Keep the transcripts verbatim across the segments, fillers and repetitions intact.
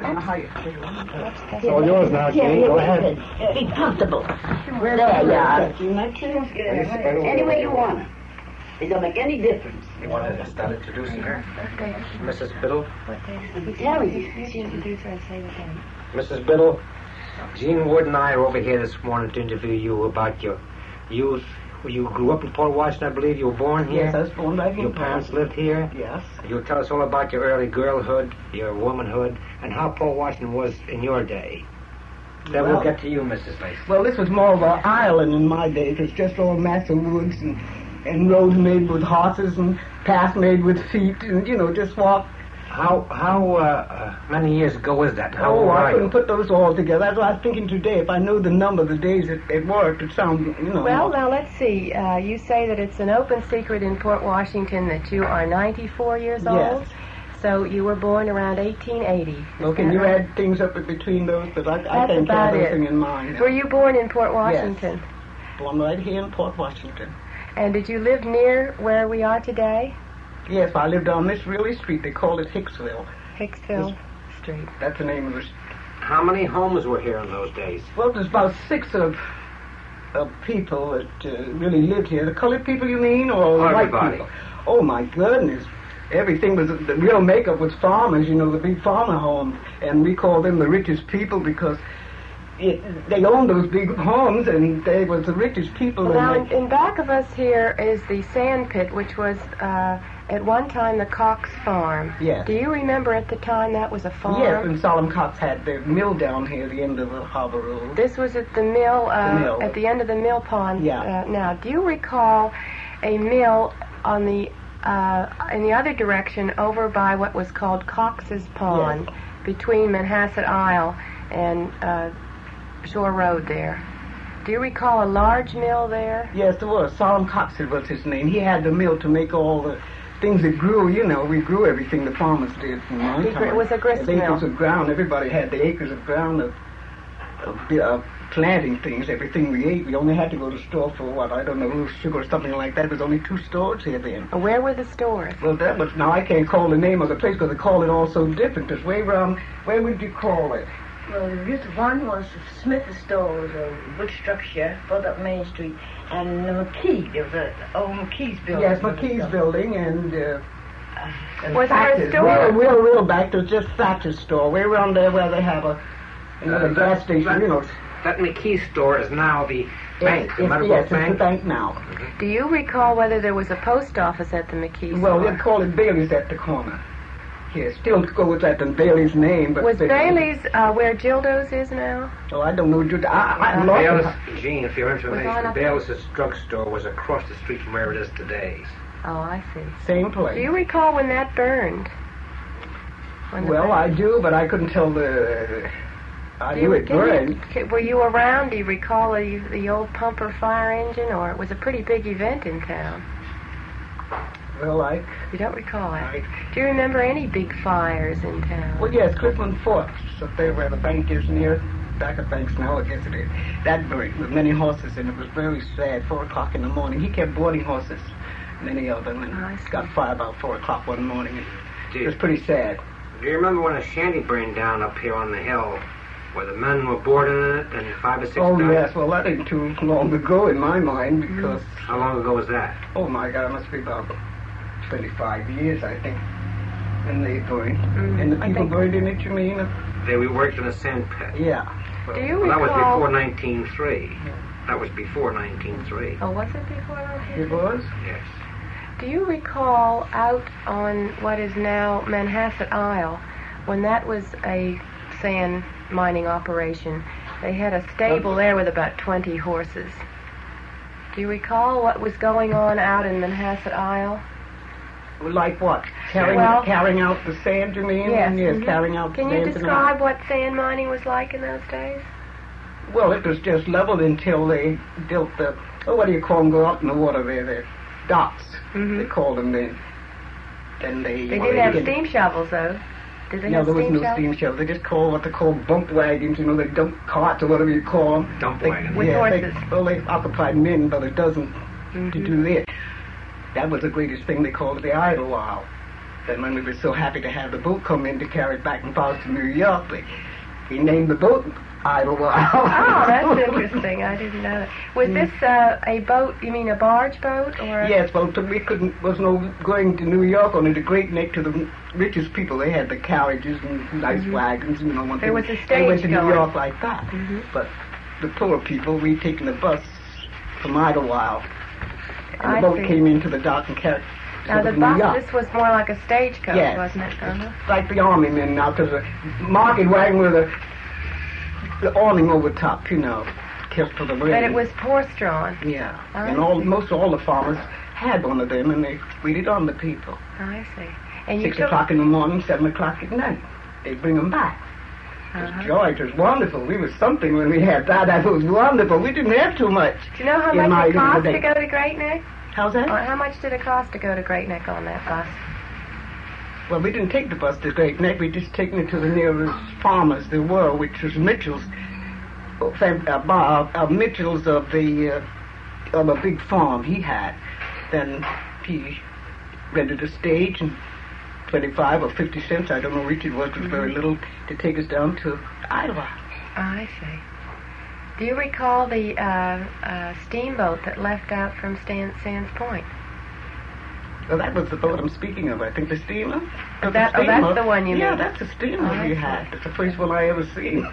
It's all yours now, Jane. Go ahead. Be comfortable. Where there you are. Any way you want it. It don't make any difference. You want to start introducing her? Missus Biddle? Tell me. Missus Biddle, Gene Wood and I are over here this morning to interview you about your youth. You grew up in Port Washington, I believe. You were born here? Yes, I was born right here. Your parents lived here? Yes. You'll tell us all about your early girlhood, your womanhood, and how Port Washington was in your day. Then well, we'll get to you, Missus Lacey. Well, this was more of an island in my day. It was just all massive woods and, and roads made with horses and paths made with feet and, you know, just walk. How how uh, uh, many years ago was that? How oh, old I are couldn't you? put those all together. That's what I was thinking today. If I knew the number of the days it, it worked, it sounded, you know. Well, now let's see. Uh, you say that it's an open secret in Port Washington that you are ninety-four years Yes. old. So you were born around eighteen eighty. Well, can you right? add things up in between those? But I, I That's can't about have it. everything in mind. Were you born in Port Washington? Yes. Born right here in Port Washington. And did you live near where we are today? Yes, I lived on Miss Really Street. They called it Hicksville. Hicksville Street. That's the name of the street. How many homes were here in those days? Well, there's about six of of people that uh, really lived here. The colored people, you mean, or the white Everybody. people? Oh my goodness! Everything was the real makeup was farmers. You know, the big farmer homes, and we call them the richest people because it, they owned those big homes, and they was the richest people. Well, now, and in, in back of us here is the sand pit, which was uh, at one time the Cox Farm. Yes. Do you remember at the time that was a farm? Yes, and Solomon Cox had the mill down here at the end of the harbor road. This was at the mill, uh, The mill. at the end of the mill pond. Yeah. Uh, now, do you recall a mill on the uh, in the other direction over by what was called Cox's Pond, between Manhasset Isle and uh, Shore Road there? Do you recall a large mill there? Yes, there was. Solomon Cox was his name. He had the mill to make all the things that grew. You know, we grew everything the farmers did in my He gr- time. it was a grist The acres mill. of ground. Everybody had the acres of ground of, of, of planting things. Everything we ate, we only had to go to the store for what, I don't know, a little sugar or something like that. There was only two stores here then. Where were the stores? Well, that was, now I can't call the name of the place because they call it all so different. Because way around, where would you call it? Well, this one was Smith store, was a wood structure, further up Main Street, and the McKee, there was a old McKee's building. Yes, McKee's building, and, uh, and Was there a Thatcher's. store? Real, real, real back, there's just Thatcher's store. Way around there where they have a, you know, Uh, the gas that- station, that- you know. That McKee store is now the bank, It's, the it's, Medical yes, it's Bank. the bank now. Do you recall whether there was a post office at the McKee Well, store? they call it Bailey's at the corner. Yes, still goes at the Bailey's name, but... Was they- Bailey's uh, where Gildo's is now? Oh, I don't know. Jude- I, I, Uh, lost Bayless, it. Gene, for your Was on information, up- Bayless's drugstore was across the street from where it is today. Oh, I see. Same place. Do you recall when that burned? When the Well, burn- I do, but I couldn't tell the... I Do you- knew it can you- burned. ca- Were you around? Do you recall the, the old pumper fire engine, or it was a pretty big event in town? Well, I... You don't recall it. I Do you remember any big fires in town? Well, yes, Clifton Fort, up there where the bank is near, back of banks now, I guess it is. That burned with many horses, and it was very sad, four o'clock in the morning. He kept boarding horses, many of them, and Oh, I see. got fired about four o'clock one morning. And Do it you, was pretty sad. do you remember when a shanty burned down up here on the hill, where the men were boarding in it, and five or six Oh, died? yes, well, that ain't too long ago in my mind, because, How long ago was that? oh my God, it must be about twenty-five years, I think, when they burned. Mm, And the I people think- burned in it, you mean? They we worked in a sand pit. Yeah. Do you Well, that was recall? before nineteen oh three. That was before nineteen oh three. Oh, was it before nineteen? It was? Yes. Do you recall out on what is now Manhasset Isle, when that was a sand mining operation, they had a stable there with about twenty horses. Do you recall what was going on out in Manhasset Isle? Like what? Carrying, Well- carrying out the sand, you mean? Yes. Yes, mhm. carrying out Can the you sand. describe what sand mining was like in those days? Well, it was just leveled until they built the, oh, what do you call them, go out in the water there, the docks, Mhm. they called them then. Then they... They well, did have get- steam shovels, though. Did they No, have there was steam no shovels? steam shovel. They just call what they call bump wagons, you know, they dump carts or whatever you call them. Dump they, wagons. With yeah, they- horses. well, they occupied men, about a dozen to Mhm. do it. That was the greatest thing they called it, the Idlewild. Then when we were so happy to have the boat come in to carry it back and forth to New York, we, we named the boat Idlewild. Oh, that's interesting. I didn't know that. Was this uh, a boat, you mean a barge boat? Or a... Yes, well, we couldn't, was no going to New York on the Great Neck to the richest people. They had the carriages and nice mm-hmm. wagons, you know. One there thing. was a stage They went to going. New York like that. Mm-hmm. But the poor people, we taken the bus from Idlewild. And I the boat see. came into the dock and carried Now, the New bus, York. this was more like a stagecoach, Yes. wasn't it? Uh-huh. Like the army men now, because the market wagon with a the awning over top, you know, kept for the rain. But it was horse-drawn. Yeah, Oh, and I all see. most all the farmers had one of them, and they waited on the people. Oh, I see. And you Six took... o'clock in the morning, seven o'clock at night. They bring them back. It was Uh-huh. joy. It was wonderful. We was something when we had that. That was wonderful. We didn't have too much. Do you know how in my much it cost day. to go to Great Neck? How's that? Or how much did it cost to go to Great Neck on that bus? Well, we didn't take the bus to Great Neck. We just taken it to the nearest farmers there were, which was Mitchell's. Uh, fam- uh, Bob, uh, Mitchell's of the uh, of a big farm he had. Then he rented a stage and twenty-five or fifty cents, I don't know which it was, it was very little, to take us down to Iowa. Oh, I see. Do you recall the uh, uh, steamboat that left out from Stan- Sands Point? Well, that was the boat I'm speaking of. I think the steamer. Is that- the oh, that's steamer. the one you Yeah, mean. that's the steamer Oh, I we see. had. That's the first one I ever seen.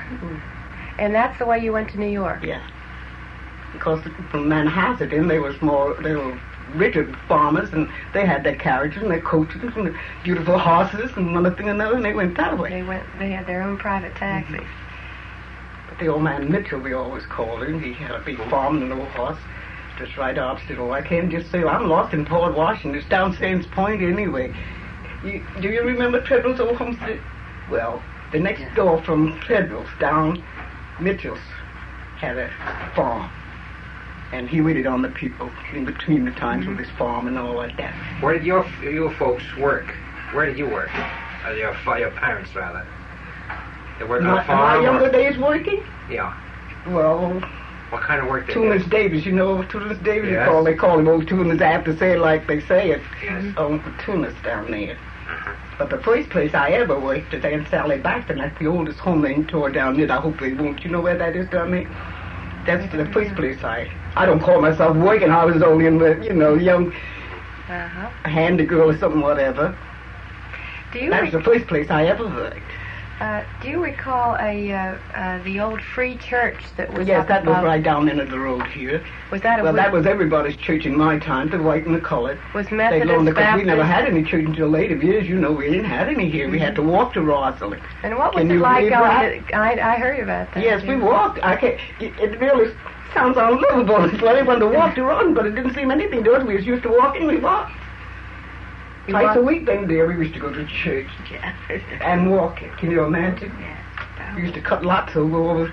And that's the way you went to New York? Yeah. Because from Manhattan, they was more, they were richer farmers, and they had their carriages and their coaches and their beautiful horses and one thing and another, and they went that way. They went. They had their own private taxis. Mm-hmm. But the old man Mitchell, we always called him, he had a big farm and an old horse, just right opposite. Oh, I can't just say, I'm lost in Port Washington. It's down Sands Point anyway. You, do you remember Treadwell's old homestead? Well, the next door from Treadwell's down, Mitchell's had a farm. And he waited on the people in between the times Mm-hmm. with his farm and all like that. Where did your your folks work? Where did you work? Or your fa- your parents rather? They worked on My, a farm. my younger or- days working? Yeah. Well, What kind of work did Tunis they? Davis, you know Tunis Davis? Yes. They call, they call him old Tunis. I have to say it like they say it. Yes. On Tunis down there. Uh-huh. But the first place I ever worked at Aunt Sally Baxter, and that's the oldest home they tore down there. I hope they won't. You know where that is down there? That's the first place I... I don't call myself working. I was only in the, you know, young Uh-huh. handy girl or something, whatever. Do you That was re- the first place I ever worked. uh, do you recall a uh, uh, the old free church that was Yes, up that was above? right down into the road here. Was that a Well, wood- that was everybody's church in my time, the white and the colored. was They Methodist loaned because Baptist? we never had any church until later years. You know, we didn't have any here. We had to walk to Rosalind. And what was Can it you like believe going that? to... I, I heard about that. Yes, yeah. we walked. I can't, it, it really sounds unlivable for anyone to walk to run, but it didn't seem anything to us. We was used to walking. We walked. You Twice a walked- week then there we used to go to church and walk it. Can you imagine? We used to cut lots over, over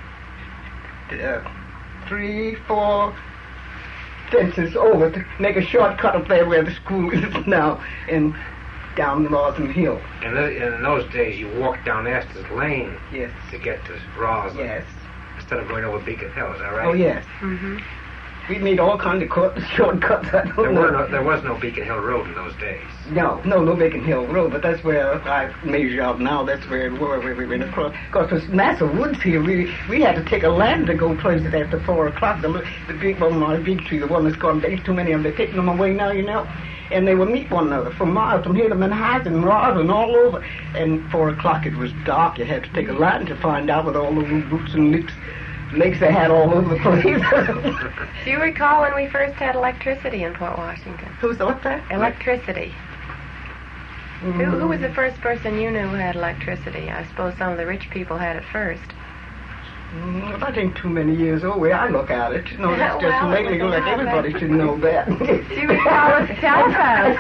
uh, three, four fences over to make a shortcut up there where the school is now and down Roslyn Hill. In, the, in those days, you walked down Estes Lane Yes. to get to Roslyn. Yes. Instead of going over Beacon Hill, is that right? Oh, yes. Mhm. We made all kinds of cut, shortcuts. I don't There, know. were no, there was no Beacon Hill Road in those days. No, no, no Beacon Hill Road, but that's where I measure out now. That's where it were, where we went across. Because there's massive woods here. We we had to take a ladder to go places after four o'clock. The, the big one, my big tree, the one that's gone, there's too many of them. They're taking them away now, you know. And they would meet one another from miles, from here to Manhattan, Roslyn, all over. And four o'clock, it was dark. You had to take a ladder to find out with all the little roots and leaks, lakes they had all over the place. Do you recall when we first had electricity in Port Washington? Who's what's that? Electricity. Mm. Who, who was the first person you knew who had electricity? I suppose some of the rich people had it first. Mm, that ain't too many years old. Way I look at it, you know, that's just Well, it lately. was a Like lot everybody back- should know that. Do you recall the telephone?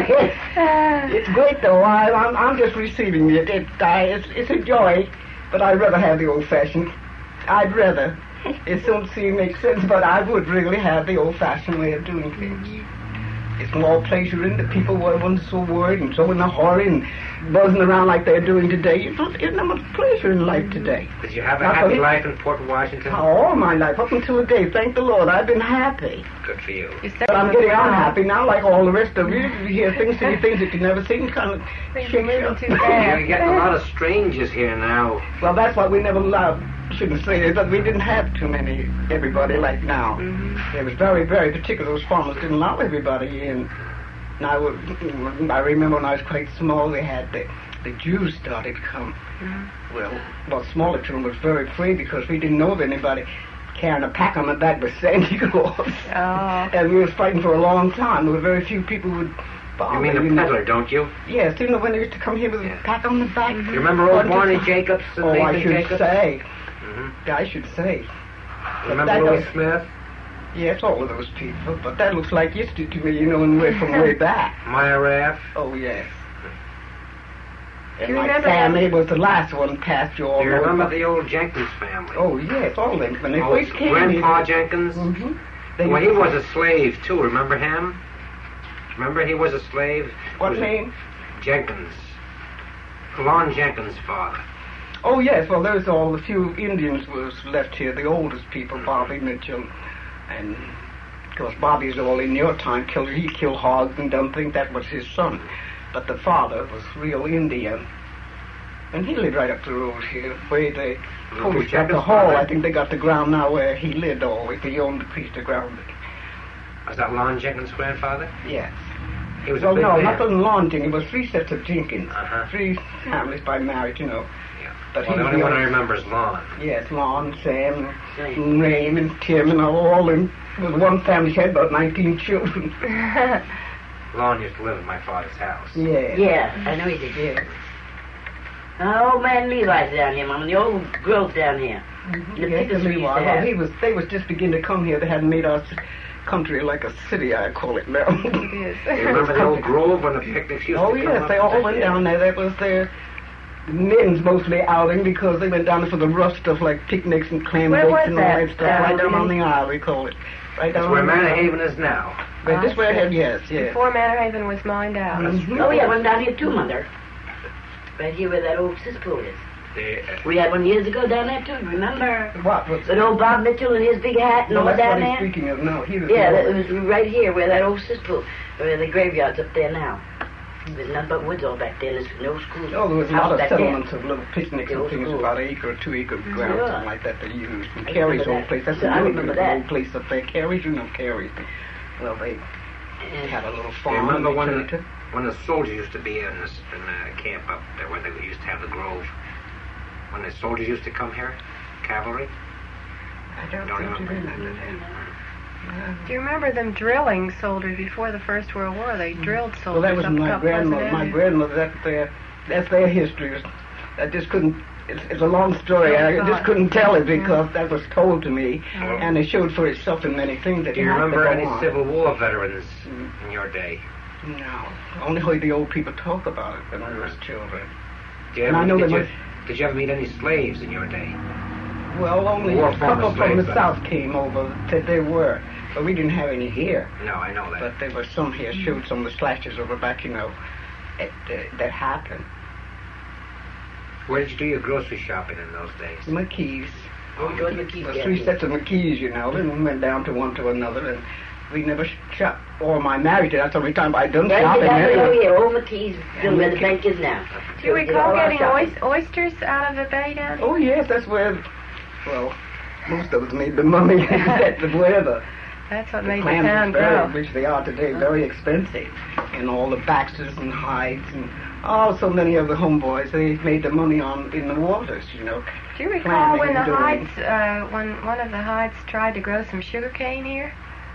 It's great though. I, I'm I'm just receiving it. It I, it's it's a joy, but I'd rather have the old-fashioned. I'd rather. It don't seem make sense, but I would really have the old-fashioned way of doing things. a small pleasure in. The people weren't so worried and so in a hurry and buzzing around like they're doing today. It was not much pleasure in life today. Did you have a Not happy for- life in Port Washington? All my life, up until today, thank the Lord, I've been happy. Good for you. You said But I'm you getting were proud. unhappy now, like all the rest of you. You hear things, see things that you never seen, kind of Things shake are moving you. too fast. You're getting a lot of strangers here now. Well, that's why we never loved. Shouldn't say it, but we didn't have too many everybody like now. Mhm. It was very, very particular. Those farmers didn't allow everybody in. And I would, I remember when I was quite small, they had the the Jews started to come. Mhm. Well, well, smaller children was very free because we didn't know of anybody carrying a pack on the back but Santa Claus. Oh. And we was fighting for a long time. There were very few people who would bother. You mean you a know. peddler, don't you? Yes, you know when they used to come here with Yeah. a pack on the back. You remember old Barney Jacobs and Oh, I Nathan should Jacobs? say. Mm-hmm. I should say. Remember that Louis was- Smith? Yes, all of those people. But that looks like history to me, you know, and way from way back. Maya Raff? Oh, yes. Do And you my remember family was the last one past you all Do you remember over. the old Jenkins family? Oh, yes, all of them. When they Oh, first came Grandpa here. Jenkins? Mm-hmm. They Well, he was a slave, too. Remember him? Remember he was a slave? What Was it name? Jenkins. Lon Jenkins' father. Oh, yes, well, there's all the few Indians was left here, the oldest people, Bobby Mitchell. And, of course, Bobby's all in your time. Killed, he killed hogs and done things. That was his son. But the father was real Indian. And he lived right up the road here, where they Louis post got the Jenkins' hall. father? I think they got the ground now where he lived always. He owned the piece of ground. Was that Lon Jenkins' grandfather? Yes. He was a Well, big no, man. not the Lon Jenkins. It was three sets of Jenkins. Uh-huh. Three families by marriage, you know. Yeah. But Well, he the was only the one I oldest. remember is Lon. Yes, Lon, Sam, Right. and Rain, and Tim, and all them. With one family had about nineteen children. Lon used to live in my father's house. Yeah. Yeah, I know he did. Yeah. Uh, old man Levi's down here, Mom, and the old growth down here. The Yes, pickers the we used Levi. to Well, have. he was. They was just beginning to come here. They hadn't made our s- country like a city. I call it now. It is. You remember the old grove when the picnics used Oh to come yes, up? they all went down there. That was their men's mostly outing because they went down there for the rough stuff like picnics and clam Where bakes was and all that? that stuff. Right Uh, down on the aisle, we call it. Right down That's where on the Manor aisle. Haven is now. Right, this I way see. ahead, yes, yes. Before Manor Haven was mined out. Mhm. Oh, yeah, one down here too, Mother. Right here where that old cesspool is. The, uh, We had one years ago down there too, remember? What was That old Bob Mitchell and his big hat and No, all that's down what he's there? speaking of now. He was Yeah, the that, old- it was right here where that old cesspool, where the graveyard's up there now. There's nothing but woods all back there. There's no schools. Oh, there was a House lot of back there. settlements of little picnics The and old things, school. about an acre or two acre ground, Yeah. something like that they used. And I Carey's remember old that. place, that's I a really remember beautiful that. old place up there. Carey's, you know Carey's. Well, they And- had a little do you farm. remember and they when turned the, it when the soldiers used to be in this in the camp up there where they used to have the grove? When the soldiers used to come here? Cavalry? I don't, Don't think you remember. remember that. Do you remember them drilling soldiers before the First World War? They drilled soldiers Well, that was up my up Pleasant grandmother. My Avenue. grandmother, that's their, that's their history. I just couldn't, it's, it's a long story. I Oh, just God. couldn't tell it because that was told to me. Oh. And it showed for itself in many things that Do you had to remember go any on. Civil War veterans Mm. in your day? No. Only heard the old people talk about it when we was children. Did you And ever, I know did, there you, was- did you ever meet any slaves in your day? Well, only War a couple farmers' from the slaves, south came over, said they were. But we didn't have any here. No, I know that. But there were some here, showed some of the slashes over back, you know, at, uh, that happened. Where did you do your grocery shopping in those days? McKee's. Oh, George McKee's There were gas three station. sets of McKee's, you know, and we went down to one to another, and we never shopped. Or my marriage, that's the only time I done Right shopping. here, there. oh yeah, old McKee's, still where the bank is now. Do you We did recall all our getting shopping. oys- oysters out of the bay down here? Oh, yes, that's where, well, most of us made the money at the weather. That's what The made the clams town is very, grow. which they are today, very expensive. And all the Baxters and Hydes and oh, so many of the homeboys, they made the money on in the waters, you know. Do you recall clamming when the and doing- Hydes, uh, when one of the Hydes tried to grow some sugar cane here?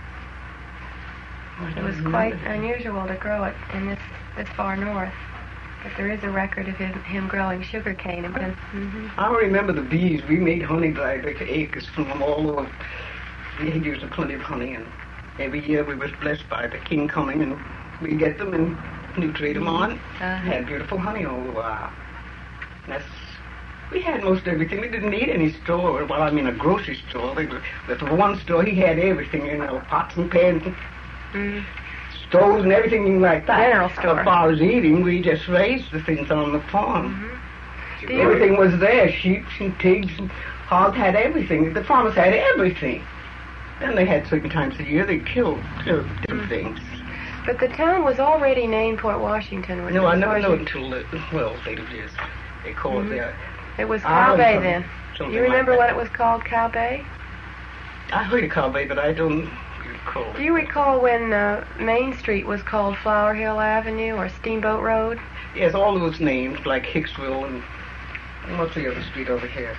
It was quite unusual to grow it in this this far north. But there is a record of him, him growing sugar cane. And mm-hmm. I remember the bees. We made honey by the acres from them all over. We had used plenty of honey, and every year we was blessed by the king coming, and we get them and nutrate them on. Uh-huh. Had beautiful honey all the while. That's we had most everything. We didn't need any store. Well, I mean a grocery store. They were, but for one store, he had everything. You know, pots and pans, Mm. stores and everything like that. General store. As far as eating, we just raised the things on the farm. Mm-hmm. Do you- Everything was there. Sheep and pigs and hogs had everything. The farmers had everything. And they had certain times a year they killed, killed different things. But the town was already named Port Washington. Was No, it? I never Was know it? until, uh, well, later years. They called Mhm. it It was I Cow was Bay some- then. something You remember like what that. it was called, Cow Bay? I heard of Cow Bay, but I don't recall. Do you recall when uh, Main Street was called Flower Hill Avenue or Steamboat Road? Yes, all those names, like Hicksville and, and what's the other street over here?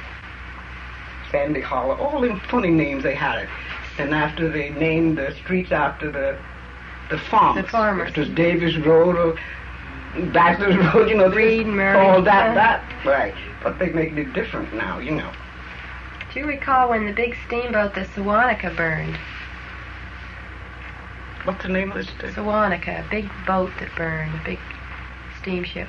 Sandy Hollow, all them funny names they had. And after they named the streets after the the farmers. The farmers. It was Davis Road or Bachelor's Road, you know. they Reed, Murray. All that, Uh. that, right. But they make it different now, you know. Do you recall when the big steamboat, the Sewanaka, burned? What's the name of this thing? Sewanaka, a big boat that burned, a big steamship.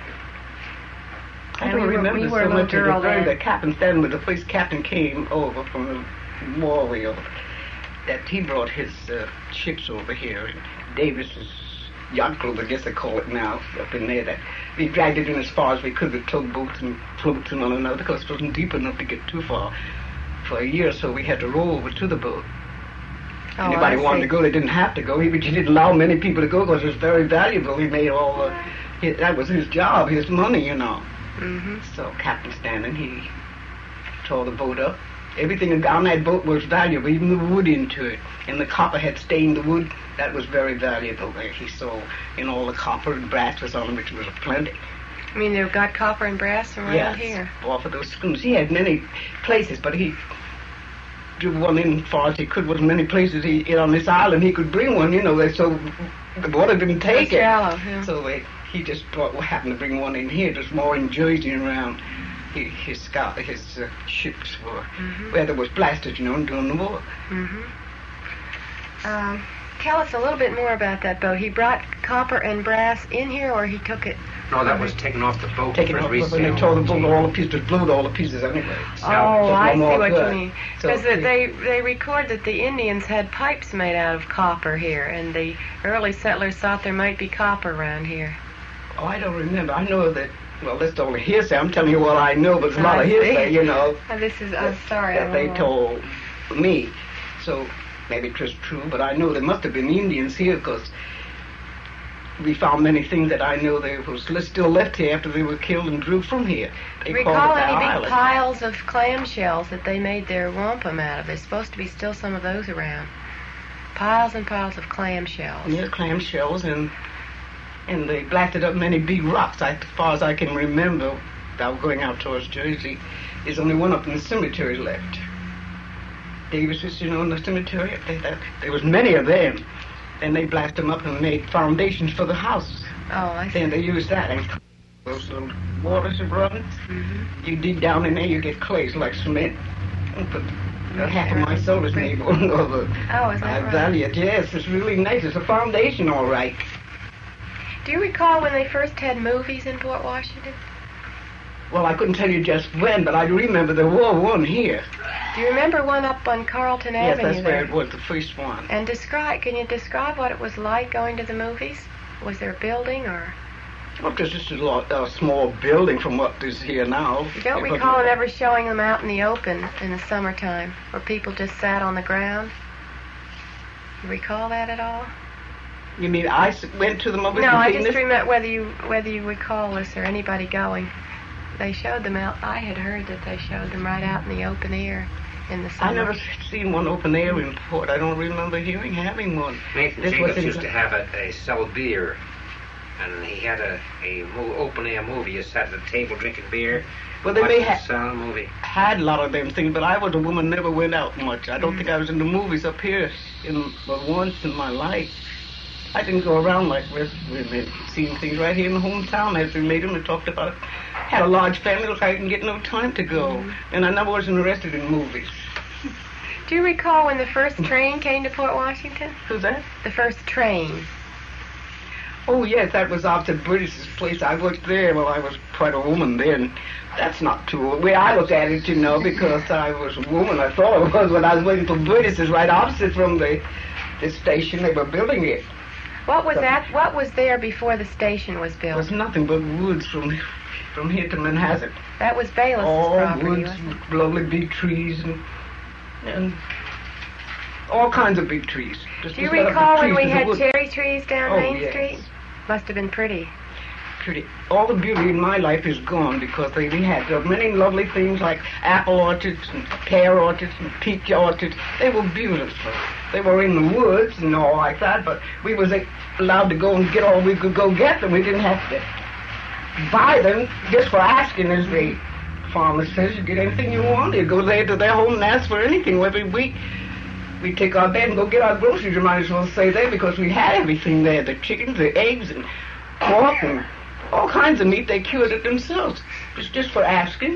I don't we were- remember we were a so little much of girl the very then. the captain standing with the first captain came over from the war wheel. That he brought his uh, ships over here. Davis's yacht club, I guess they call it now, up in there. That we dragged it in as far as we could with tugboats and floats and all and all because it wasn't deep enough to get too far. For a year or so, we had to row over to the boat. Oh, Anybody I wanted see. to go, they didn't have to go. He, but he didn't allow many people to go because it was very valuable. He made all the, he, that was his job, his money, you know. Mm-hmm. So Captain Stanton, he tore the boat up. Everything on that boat was valuable, even the wood into it. And the copper had stained the wood. That was very valuable. There he saw, in all the copper and brass was on it, which was plenty. I mean, they've got copper and brass around Yes, here. off of those schoons. He had many places, but he drew one in as far as he could. Was many places he in on this island he could bring one. You know, they so the water didn't take It's it. shallow, yeah. So they, he just brought, happened to bring one in here. Just more in Jersey and around. He, his scout, his uh, ships were Mhm. where there was blasted, you know, during the war. Mm-hmm. Um, tell us a little bit more about that boat. He brought copper and brass in here, or he took it? No, that was taken off the boat. Taking for off resale. when they tore the boat, all the pieces, blew all the pieces anyway. Oh, So I no see more what good. you mean. So Because he- they they record that the Indians had pipes made out of copper here, and the early settlers thought there might be copper around here. Oh, I don't remember. I know that, well, that's only hearsay. I'm telling you what I know, but it's a lot I of see. hearsay, you know, Oh, this is. I'm sorry. that I they don't know. told me. So maybe it was true, but I know there must have been Indians here because we found many things that I know they was li- still left here after they were killed and drew from here. They Recall called it any the big island. piles of clam shells that they made their wampum out of? There's supposed to be still some of those around. Piles and piles of clam shells. Yeah, clam shells, and and they blasted up many big rocks. I, as far as I can remember, without going out towards Jersey, there's only one up in the cemetery left. Davis's, you know, in the cemetery. They, that, there was many of them. And they blasted them up and made foundations for the houses. Oh, I see. Then they used that. And those little waters that run, Mm-hmm. you dig down in there, you get clay, it's like cement. And put uh, half of my solar's made one of the Oh, is that I right? value it. Yes, it's really nice. It's a foundation, all right. Do you recall when they first had movies in Port Washington? Well, I couldn't tell you just when, but I remember there were one here. Do you remember one up on Carlton Yes, Avenue that's there? where it was, the first one. And describe, can you describe what it was like going to the movies? Was there a building or? Well, there's just a, lot, a small building from what is here now. You don't It recall wasn't- them ever showing them out in the open in the summertime where people just sat on the ground? You recall that at all? You mean I s- went to the movie? No, I and seen just this? remember whether you whether you recall this or anybody going. They showed them out. I had heard that they showed them right out in the open air in the summer. I never seen one open air in Port. I don't remember hearing having one. Nathan This was Jacobs in- used to have a, a sell beer, and he had a, a mo- open air movie. You sat at a table drinking beer. Well, they watching may the have sound movie. had a lot of them things, but I was a woman, never went out much. I don't think I was in the movies up here in but once in my life. I didn't go around like rest women, seeing things right here in the hometown as we made them and talked about it. Had a large family, look, I didn't get no time to go, and I never was interested in movies. Do you recall when the first train came to Port Washington? Who's that? The first train. Oh, yes, that was opposite British's place. I worked there while I was quite a woman then. That's not too old. The way I look at it, you know, because I was a woman, I thought I was when I was waiting for British's right opposite from the, the station. They were building it. What was But- that? What was there before the station was It built? was nothing but woods from from here to Manhasset. That was Bayless's All property, woods, wasn't it? lovely big trees, and, and all kinds of big trees. Just Do you instead of the recall when trees, we there's a had wood. cherry trees down Oh, Main yes. Street? Must have been pretty. Pretty. All the beauty in my life is gone because they, we had so many lovely things like apple orchards and pear orchards and peach orchards. They were beautiful. They were in the woods and all like that, but we was uh, allowed to go and get all we could go get them. We didn't have to buy them just for asking, as the farmer says. You get anything you want. You go there to their home and ask for anything every week. We take our bed and go get our groceries, you might as well say there, because we had everything there. The chickens, the eggs, and pork, and all kinds of meat. They cured it themselves. It's just for asking.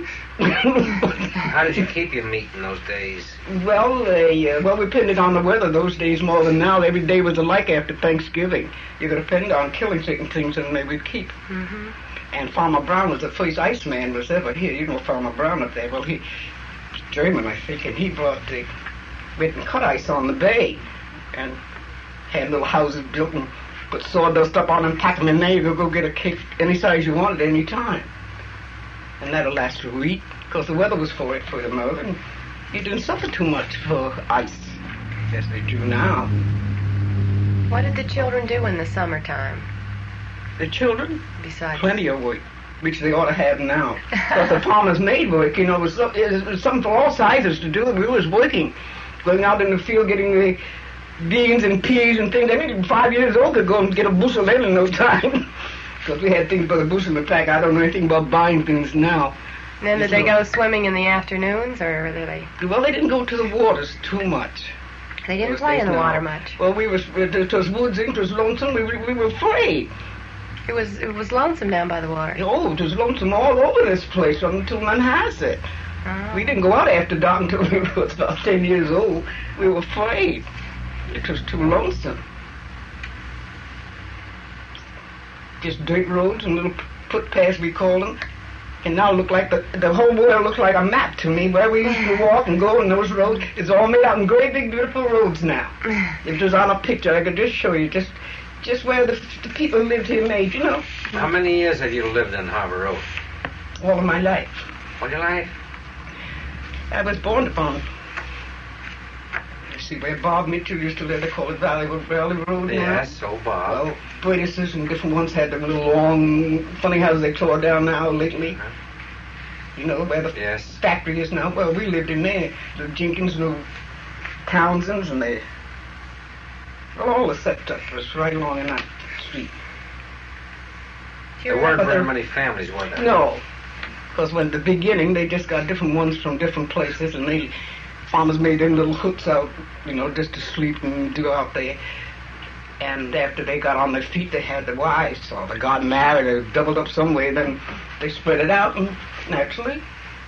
How did you keep your meat in those days? Well, they, uh, well, we depended on the weather those days more than now. Every day was alike after Thanksgiving. You could depend on killing certain things and they would keep. Mm-hmm. And Farmer Brown was the first Iceman was ever here. You know Farmer Brown up there. Well, he was German, I think, and he brought the went and cut ice on the bay and had little houses built and put sawdust up on them, pack them in there. You could go get a cake any size you wanted any time. And that'll last for a week because the weather was for it for the mother. And you didn't suffer too much for ice as they do now. What did the children do in the summertime The children, besides? plenty of work, which they ought to have now. Because the farmers made work, you know, it was, so, it was something for all sizes to do. We was working, going out in the field getting the beans and peas and things. I mean, five years old could go and get a bushel in in no time. Because we had things by the bushel to pack. I don't know anything about buying things now. And then did they go swimming in the afternoons, or were they? Well, they didn't go to the waters too much. They didn't Those play days in the now. water much. Well, we was, it was woods, it was lonesome. We, we, we were afraid. It was it was lonesome down by the water. Oh, it was lonesome all over this place until Manhasset. Oh. We didn't go out after dark until we were about ten years old. We were afraid. It was too lonesome. Just dirt roads and little footpaths, we call them. And now look like the, the whole world looks like a map to me. Where we used to walk and go in those roads, it's all made out in great big beautiful roads now. If it was on a picture, I could just show you just just where the, the people lived here made, you know, How many years have you lived in Harbor Road? all of my life. All your life? I was born upon. You see where Bob Mitchell used to live, they call it Valley, Valley Road now. Yes, so Bob. Well, British and different ones had them little long, funny houses they tore down now lately. You know, where the Yes. factory is now. Well, we lived in there. The Jenkins, the Townsends, and the... Well, all the set-up was right along in that street. Do you There weren't remember very the- many families, were there? No, because when the beginning, they just got different ones from different places, and they... Farmers made them little huts out, you know, just to sleep and do out there. And after they got on their feet, they had their wives, or they got married, or doubled up some way, then they spread it out, and naturally,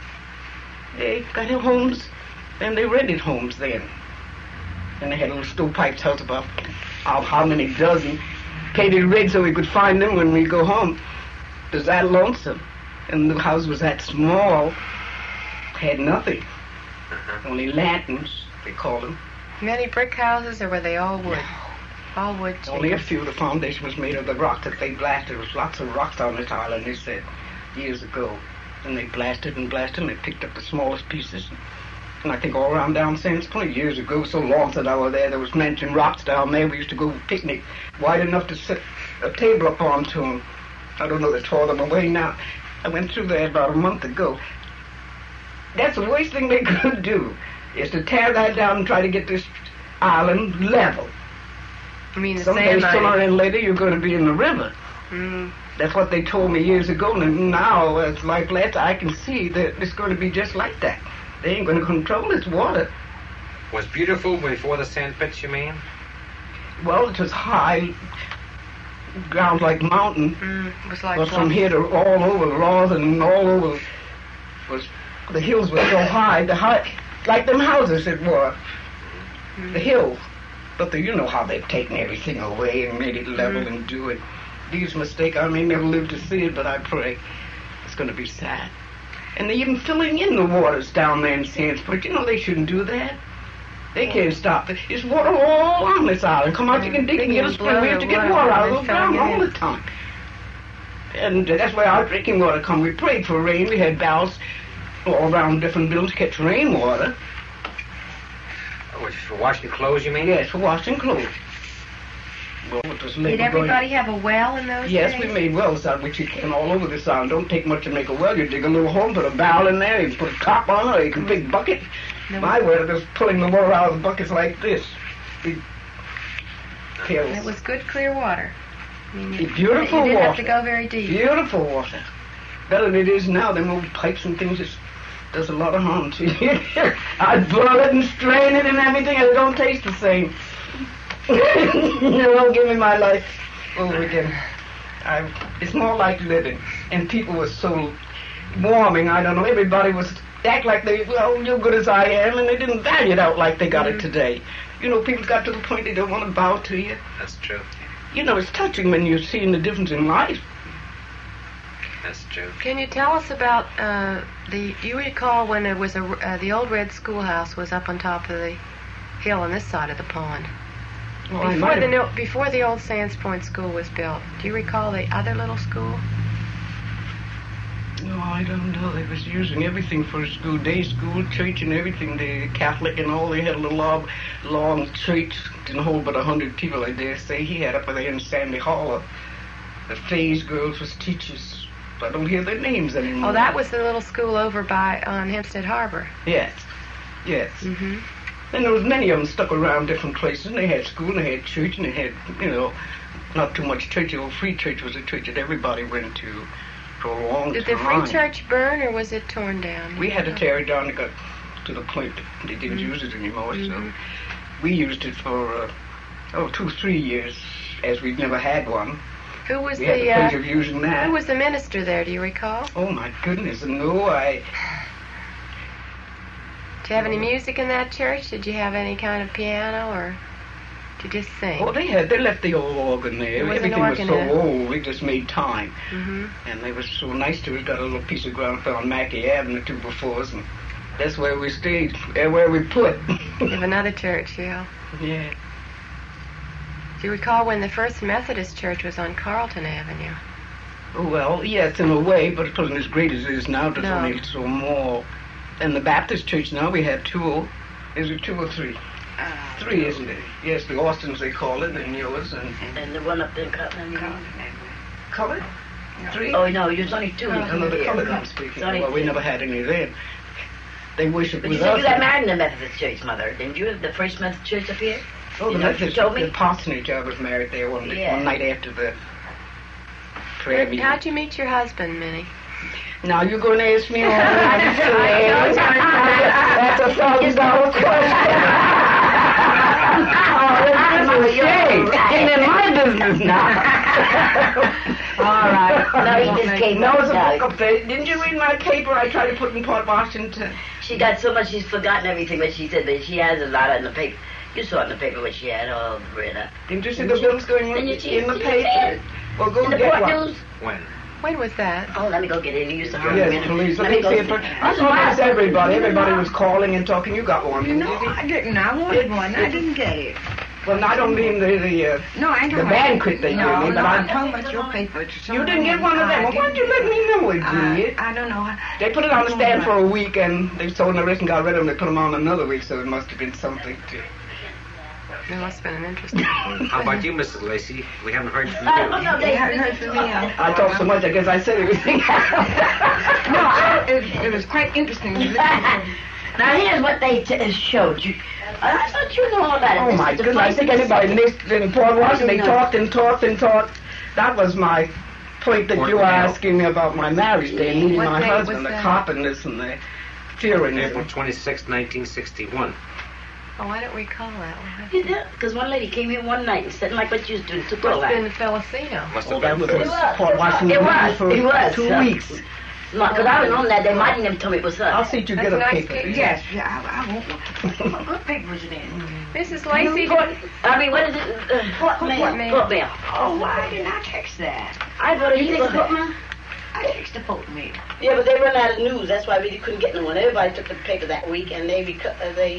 they got their homes, and they rented homes then. And they had little stovepipes house about uh, how many dozen, painted red so we could find them when we go home. It was that lonesome, and the house was that small, had nothing, only lanterns, they called them. many brick houses, or were they all wood? All wood. Only a shingles? few. The foundation was made of the rock that they blasted. There was lots of rocks on this island, they said, years ago. And they blasted and blasted, and they picked up the smallest pieces. And I think all around down Sands Point years ago, so long since I was there, there was mentioned rocks down there. We used to go picnic, wide enough to set a table up onto them. I don't know, they tore them away now. I went through there about a month ago. That's the worst thing they could do, is to tear that down and try to get this island level. I mean, the Someday, sand sooner mining. or later, you're going to be in the river. Mm. That's what they told me years ago, and now, as life lasts, I can see that it's going to be just like that. They ain't going to control this water. Was beautiful before the sand pits, you mean? Well, it was high, ground like mountain, Mm. It was like but from bluff. here to all over, Roth and all over, was the hills were so high, the high, like them houses it were, the hills. But the, you know how they've taken everything away and made it level and do it. These mistakes, I may never live to see it, but I pray it's going to be sad. And they're even filling in the waters down there in Sands Point. You know they shouldn't do that. They can't stop it. It's water all on this island. Come out, you can dig and get a spring. We have to get water out of the ground all the time. And that's where our drinking water come. We prayed for rain. We had valves all around different buildings to catch rainwater. Oh, for washing clothes, you mean? Yes, for washing clothes. Well, it was Did everybody have a well in those Yes, days? we made wells out, which you can all over this island. Don't take much to make a well. You dig a little hole, put a barrel in there, you put a top on it, or you can big bucket. No. My well, just pulling the water out of the buckets like this. Big pails. It was good, clear water. I mean, you, Beautiful you didn't water. have to go very deep. Beautiful water. Better than it is now. Them old pipes and things, it does a lot of harm to you. I'd boil it and strain it and everything, and it don't taste the same. No, give me my life over again. I, it's more like living. And people were so warming, I don't know. Everybody was act like they, well, you're good as I am, and they didn't value it out like they got it today. You know, people got to the point they don't want to bow to you. That's true. You know, it's touching when you're seeing the difference in life. That's true. Can you tell us about uh, the? Do you recall when it was a uh, the old red schoolhouse was up on top of the hill on this side of the pond? Well, I Before might the have- no, before the old Sands Point School was built, do you recall the other little school? No, I don't know. They was using everything for a school, day school, church, and everything. The Catholic and all. They had a little long, long church. Didn't hold but a hundred people, I dare say. He had up there in Sandy Hollow. The Fays girls was teachers. I don't hear their names anymore. Oh, that was the little school over by on Hempstead Harbor. Yes, yes. Mm-hmm. And there was many of them stuck around different places. And they had school, and they had church, and they had, you know, not too much church. The old Free Church was a church that everybody went to for a long Did the time. Free Church burn, or was it torn down? We had to tear it down. It got to the point that they didn't use it anymore. Mhm. So we used it for uh, oh two, three years, as we'd never had one. Who was We had the the pleasure uh, of using that. Who was the minister there? Do you recall? Oh my goodness! No, I. Did you have any music in that church? Did you have any kind of piano, or did you just sing? Oh, they had. They left the old organ there. There was an Everything was organ so in it. old. We just made time, Mm-hmm. and they were so nice to us. Got a little piece of ground on Mackey Avenue two before us, and that's where we stayed. There where we put. You have another church, yeah. Yeah. Do you recall when the First Methodist Church was on Carlton Avenue? Oh, well, yes, in a way, but it wasn't as great as it is now. There's No. only so more. And the Baptist church now, we have two. Is it two or three? Uh, Three, isn't it? Yes, the Austins, they call it, and yours, and And the one up there in Cotton. colored? Three? Oh, no, there's only two. I know the here. colored I'm speaking. It's only Well, we two. never had any then. They worship But with you said us. you got married in the Methodist church, Mother, didn't you? The First Methodist church up here? Oh, the You know, Methodist, you told me. the parsonage, I was married there one, Yeah. one night after the prayer meeting. How'd you meet your husband, Minnie? Now you're going to ask me all that. That's a thousand dollar question. Oh, that's a shame. Ain't in my business now. All right. No, he just came No, up it's a now. book up there. Didn't you read my paper I tried to put in Port Washington? She got so much she's forgotten everything what she said, but she has a lot in the paper. You saw it in the paper what she had all read up. Didn't you see the bills going Then in, you see- in the you paper? said. Well, go In the get Port one. News? When? When was that? Oh, let me go get it. You used to Yes, please. Let me go see it. I saw asked everybody. Everybody was calling and talking. You got one. didn't No, you? I didn't. I wanted one. I didn't get it. Well, I don't mean the the. Uh, No, I don't. The banquet they no, gave me, but no, I- I'm talking about your paper. you didn't get one of them. Well, why didn't you let me know it, I, did I don't know. They put it on the stand for a week, and they sold the rest and got rid of them. They put them on another week, so it must have been something to. It must have been an interesting thing. How about you, Missus Lacey? We haven't heard from Oh, you. no, They they haven't heard from me. uh, I talked so much, I guess I said everything. No, I, it, it was quite interesting to listen to. Now here's what they t- showed you. I thought you knew all about it. Oh This my is the goodness! I place think in the anybody city. missed in Port Washington. They No. talked and talked and talked. That was my point that Port you were Royal. asking me about my marriage day and meeting What my date was husband, the that? cop and this and the fearing April it. twenty-sixth, nineteen sixty-one. Oh, I don't recall that one. You did? Because one lady came here one night and said like what you was doing, took all Must have that. been Felicino. Must Oh, have that been was first. It was. Port Washington It was. for It was. two Uh, weeks. No, because I was on that. They might even tell me it was I'll her. see you That's get a nice paper. cake. Yes, yeah, I, I won't look. What paper was it in? Missus Lacey, Port, I mean, what is it? Uh, Port Port Mail. Mail. Port Mail. Oh, why didn't I text that? I thought you texted Port Mail. I texted Port Mail. Yeah, but they run out of news. That's why we couldn't get no one. Everybody took the paper that week, and they reco- uh, they uh,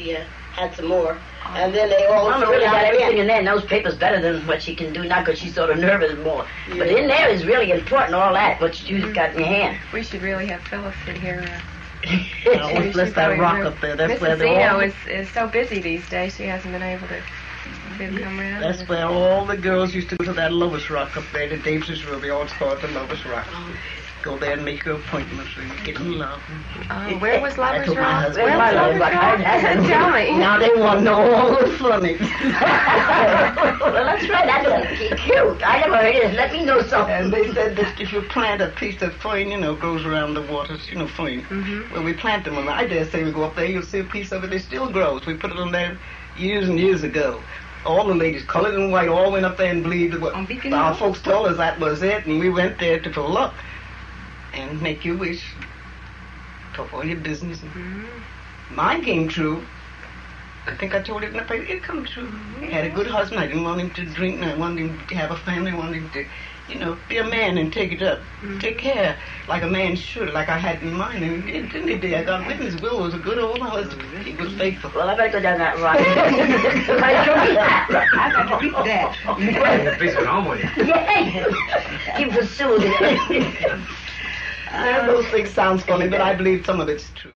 had some more. And then they all Mama threw really it got out everything again. in there in those papers better than what she can do now because she's sort of nervous more. Yeah. But in there is really important, all that, what you've got in your hand. We should really have Phyllis sit here. Uh, Oh, she- bless she's that always rock real- up there. That's Missus where they're Zeno all. is, is so busy these days, she hasn't been able to, to come around. That's where all the girls used to go to that Lover's Rock up there, the Davis's Ruby, all called the Lover's Rock. Go there and make your appointments and get in love. Oh, where was I Lover's told my Rock? husband. Where My was Lover's Lover's Rock, Rock? I- I- Tell me. Now they want to know all the funny. Well, that's right. That's cute. I never heard it. Let me know something. And they said that if you plant a piece of fern, you know, grows around the waters, you know, fern. Mhm. Well, we plant them, and I dare say we go up there, you'll see a piece of it, it still grows. We put it on there years and years ago. All the ladies, colored and white, all went up there and believed what On Beacon our Hill? folks told us that was it, and we went there to look and make your wish. Talk all your business. Mhm. Mine came true. I think I told it in the paper. It come true. He had a good husband. I didn't want him to drink, and I wanted him to have a family. I wanted him to, you know, be a man and take it up. Take care, like a man should, like I had in mind. And he did, didn't he, dear? I got witness. Will was a good old husband. He was faithful. Well, I better go down that rock. I got to beat that. The police went home with you. Yeah. Keep pursuing it. Uh, those things sounds funny, but I believe some of it's true.